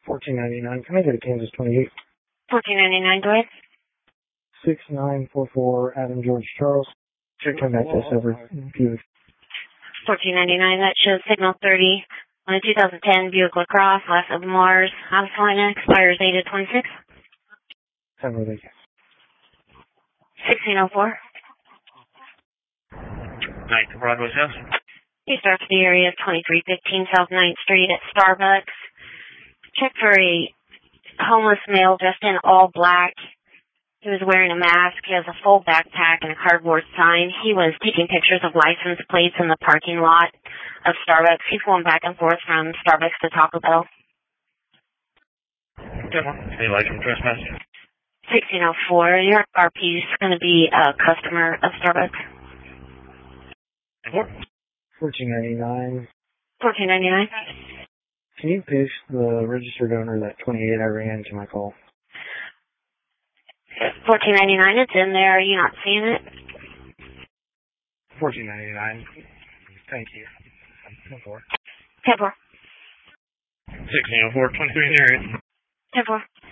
$14.99. Can I get a Kansas 28? $14.99, go ahead. 6944 Adam George Charles. Check my access over. $14.99, that shows signal 30 on a 2010 Buick LaCrosse, last of Mars, Alpha, expires 8/26. Time of the 1604. Night to Broadway House. You start to the area of 2315 South 9th Street at Starbucks. Check for a homeless male dressed in all black. He was wearing a mask. He has a full backpack and a cardboard sign. He was taking pictures of license plates in the parking lot of Starbucks. He's going back and forth from Starbucks to Taco Bell. Any license trespass? 1604. Your RP is going to be a customer of Starbucks. $14.99. $14.99. Can you paste the registered owner of that 28 I ran to my call? $14.99. It's in there. Are you not seeing it? $14.99. Thank you. 10-4. 1604, 23 in the area. 10-4.